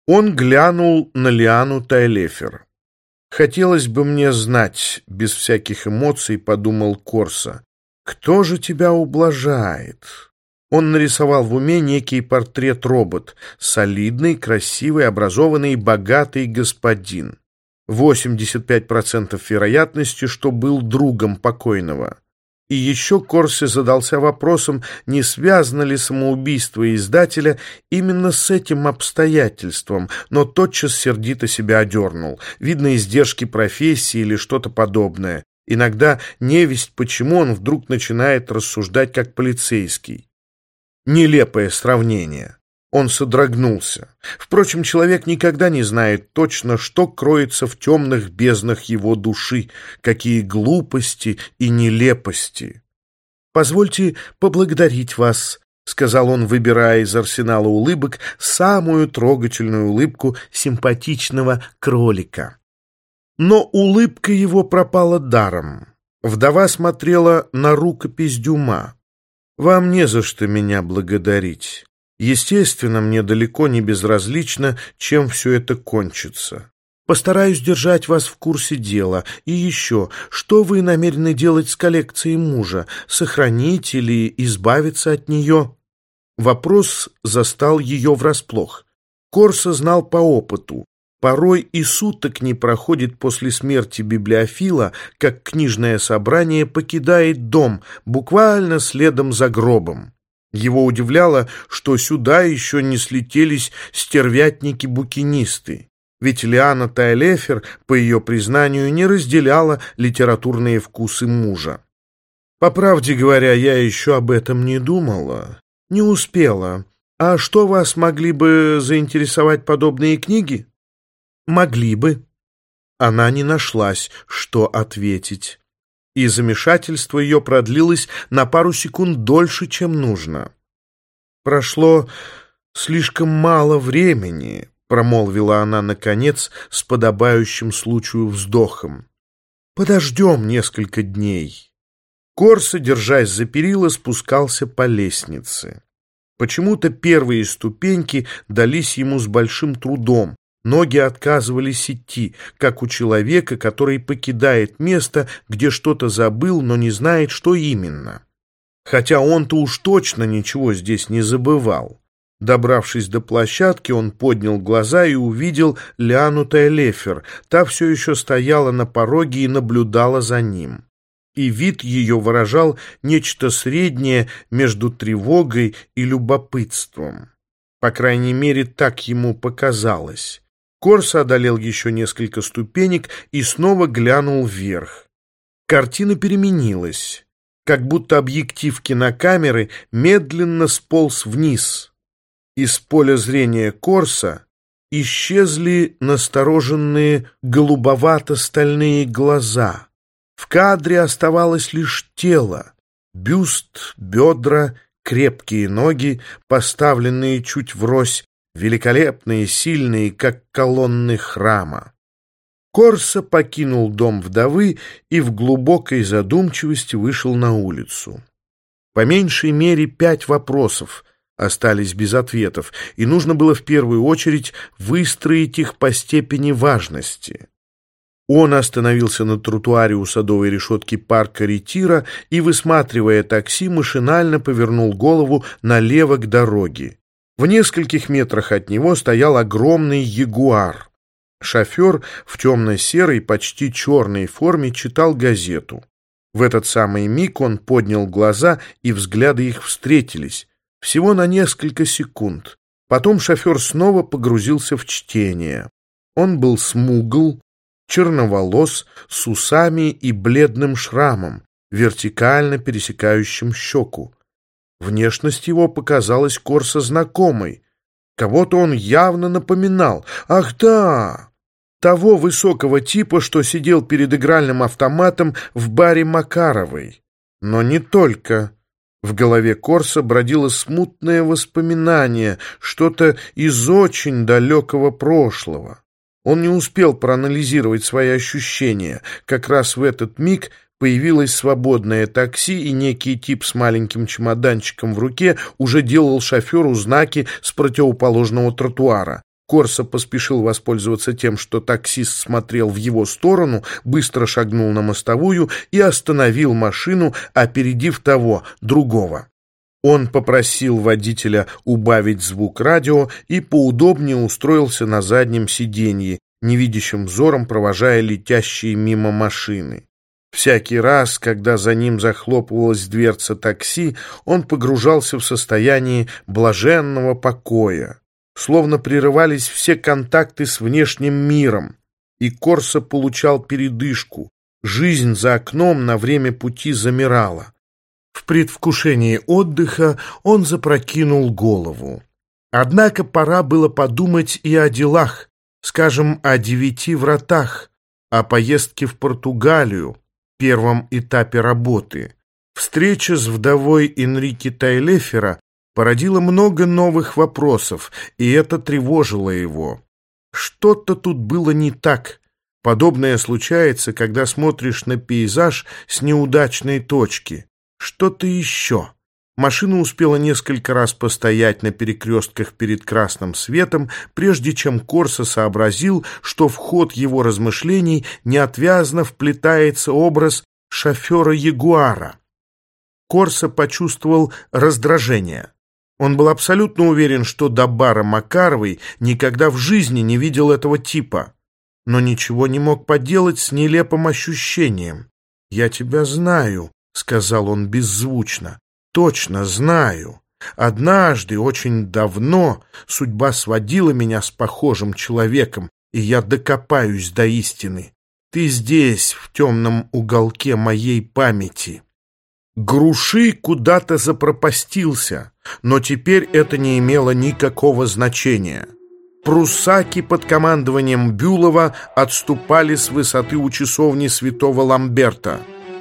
Он глянул на Лиану Тайлефер. «Хотелось бы мне знать», — без всяких эмоций подумал Корсо, — «кто же тебя ублажает?» Он нарисовал в уме некий портрет-робот, солидный, красивый, образованный, богатый господин. 85% вероятности, что был другом покойного. И еще Корсо задался вопросом, не связано ли самоубийство издателя именно с этим обстоятельством, но тотчас сердито себя одернул. Видно, издержки профессии или что-то подобное. Иногда невесть, почему он вдруг начинает рассуждать как полицейский. Нелепое сравнение. Он содрогнулся. Впрочем, человек никогда не знает точно, что кроется в темных безднах его души, какие глупости и нелепости. «Позвольте поблагодарить вас», — сказал он, выбирая из арсенала улыбок самую трогательную улыбку симпатичного кролика. Но улыбка его пропала даром. Вдова смотрела на рукопись Дюма. «Вам не за что меня благодарить. Естественно, мне далеко не безразлично, чем все это кончится. Постараюсь держать вас в курсе дела. И еще, что вы намерены делать с коллекцией мужа? Сохранить или избавиться от нее?» Вопрос застал ее врасплох. Корсо знал по опыту. Порой и суток не проходит после смерти библиофила, как книжное собрание покидает дом, буквально следом за гробом. Его удивляло, что сюда еще не слетелись стервятники-букинисты. Ведь Лиана Тайлефер, по ее признанию, не разделяла литературные вкусы мужа. «По правде говоря, я еще об этом не думала. Не успела. А что, вас могли бы заинтересовать подобные книги?» «Могли бы». Она не нашлась, что ответить. И замешательство ее продлилось на пару секунд дольше, чем нужно. «Прошло слишком мало времени», — промолвила она, наконец, с подобающим случаю вздохом. «Подождем несколько дней». Корсо, держась за перила, спускался по лестнице. Почему-то первые ступеньки дались ему с большим трудом. Ноги отказывались идти, как у человека, который покидает место, где что-то забыл, но не знает, что именно. Хотя он-то уж точно ничего здесь не забывал. Добравшись до площадки, он поднял глаза и увидел Лиану Тайлефер. Та все еще стояла на пороге и наблюдала за ним. И вид ее выражал нечто среднее между тревогой и любопытством. По крайней мере, так ему показалось. Корсо одолел еще несколько ступенек и снова глянул вверх. Картина переменилась, как будто объектив кинокамеры медленно сполз вниз. Из поля зрения Корсо исчезли настороженные голубовато-стальные глаза. В кадре оставалось лишь тело, бюст, бедра, крепкие ноги, поставленные чуть врозь, великолепные, сильные, как колонны храма. Корсо покинул дом вдовы и в глубокой задумчивости вышел на улицу. По меньшей мере 5 вопросов остались без ответов, и нужно было в первую очередь выстроить их по степени важности. Он остановился на тротуаре у садовой решетки парка Ретира и, высматривая такси, машинально повернул голову налево к дороге. В нескольких метрах от него стоял огромный ягуар. Шофер в темно-серой, почти черной форме читал газету. В этот самый миг он поднял глаза, и взгляды их встретились. Всего на несколько секунд. Потом шофер снова погрузился в чтение. Он был смугл, черноволос, с усами и бледным шрамом, вертикально пересекающим щеку. Внешность его показалась Корсо знакомой. Кого-то он явно напоминал. Ах да! Того высокого типа, что сидел перед игральным автоматом в баре Макаровой. Но не только. В голове Корсо бродило смутное воспоминание, что-то из очень далекого прошлого. Он не успел проанализировать свои ощущения. Как раз в этот миг появилось свободное такси, и некий тип с маленьким чемоданчиком в руке уже делал шоферу знаки с противоположного тротуара. Корса поспешил воспользоваться тем, что таксист смотрел в его сторону, быстро шагнул на мостовую и остановил машину, опередив того, другого. Он попросил водителя убавить звук радио и поудобнее устроился на заднем сиденье, невидящим взором провожая летящие мимо машины. Всякий раз, когда за ним захлопывалась дверца такси, он погружался в состояние блаженного покоя. Словно прерывались все контакты с внешним миром, и Корса получал передышку. Жизнь за окном на время пути замирала. В предвкушении отдыха он запрокинул голову. Однако пора было подумать и о делах, скажем, о 9 вратах, о поездке в Португалию, первом этапе работы. Встреча с вдовой Энрике Тайлефера породила много новых вопросов, и это тревожило его. Что-то тут было не так. Подобное случается, когда смотришь на пейзаж с неудачной точки. Что-то еще. Машина успела несколько раз постоять на перекрестках перед красным светом, прежде чем Корса сообразил, что в ход его размышлений неотвязно вплетается образ шофера Ягуара. Корса почувствовал раздражение. Он был абсолютно уверен, что до бара Макаровой никогда в жизни не видел этого типа, но ничего не мог поделать с нелепым ощущением. «Я тебя знаю», — сказал он беззвучно. «Точно знаю. Однажды, очень давно, судьба сводила меня с похожим человеком, и я докопаюсь до истины. Ты здесь, в темном уголке моей памяти». Груши куда-то запропастился, но теперь это не имело никакого значения. Пруссаки под командованием Бюлова отступали с высоты у часовни святого Ламберта.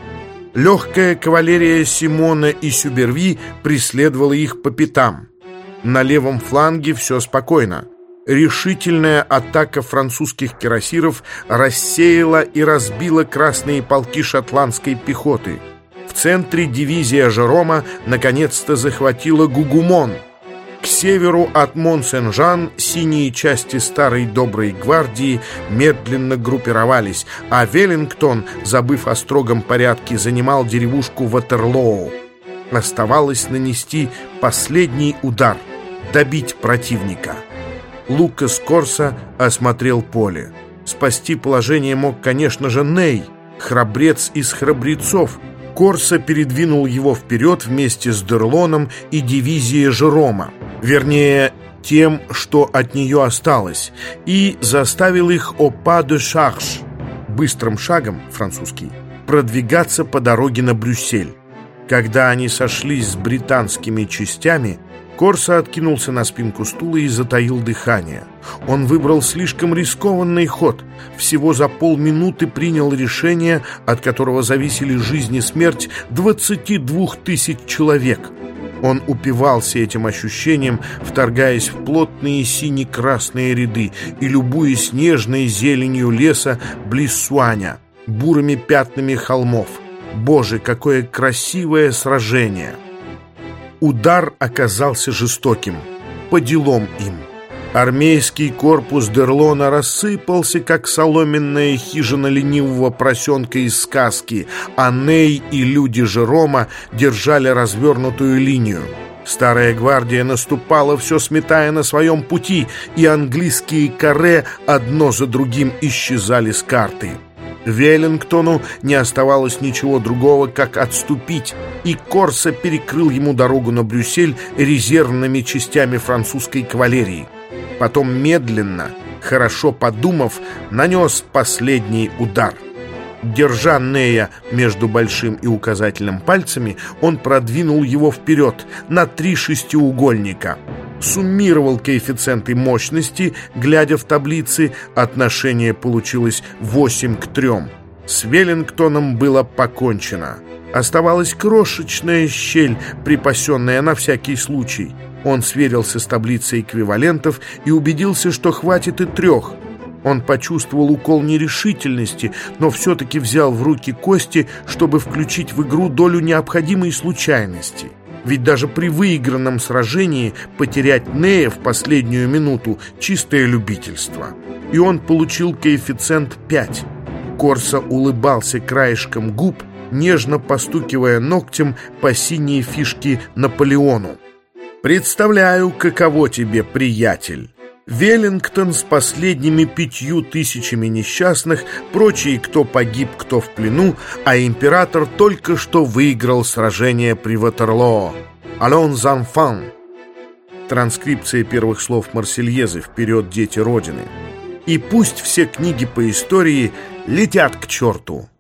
Легкая кавалерия Симона и Сюберви преследовала их по пятам. На левом фланге все спокойно. Решительная атака французских кирасиров рассеяла и разбила красные полки шотландской пехоты. В центре дивизия Жерома наконец-то захватила Гугумон. К северу от Мон-Сен-Жан синие части старой доброй гвардии медленно группировались, а Веллингтон, забыв о строгом порядке, занимал деревушку Ватерлоу. Оставалось нанести последний удар, добить противника. Лукас Корса осмотрел поле. Спасти положение мог, конечно же, Ней, храбрец из храбрецов. Корса передвинул его вперед вместе с Дерлоном и дивизией Жерома, вернее, тем, что от нее осталось, и заставил их «au pas de charge» быстрым шагом, французский, продвигаться по дороге на Брюссель. Когда они сошлись с британскими частями, Корса откинулся на спинку стула и затаил дыхание. Он выбрал слишком рискованный ход. Всего за полминуты принял решение, от которого зависели жизнь и смерть 22 тысяч человек. Он упивался этим ощущением, вторгаясь в плотные сине-красные ряды и любуясь нежной зеленью леса близ Суаня, бурыми пятнами холмов. Боже, какое красивое сражение! Удар оказался жестоким, по делам им. Армейский корпус Дерлона рассыпался, как соломенная хижина ленивого поросенка из сказки, а Ней и люди Жерома держали развернутую линию. Старая гвардия наступала, все сметая на своем пути, и английские каре одно за другим исчезали с карты. Веллингтону не оставалось ничего другого, как отступить, и Корса перекрыл ему дорогу на Брюссель резервными частями французской кавалерии. Потом медленно, хорошо подумав, нанес последний удар. Держа Нея между большим и указательным пальцами, он продвинул его вперед на 3 шестиугольника. Суммировал коэффициенты мощности, глядя в таблицы, отношение получилось 8:3. С Веллингтоном было покончено. Оставалась крошечная щель, припасенная на всякий случай. Он сверился с таблицей эквивалентов и убедился, что хватит и 3. Он почувствовал укол нерешительности, но все-таки взял в руки кости, чтобы включить в игру долю необходимой случайности. Ведь даже при выигранном сражении потерять Нея в последнюю минуту — чистое любительство. И он получил коэффициент 5. Корсо улыбался краешком губ, нежно постукивая ногтем по синей фишке Наполеону. «Представляю, каково тебе, приятель. Веллингтон с последними 5000 несчастных, прочие, кто погиб, кто в плену, а император только что выиграл сражение при Ватерлоо. Allons enfants!» Транскрипция первых слов Марсельезы «Вперед, дети Родины!» И пусть все книги по истории летят к черту.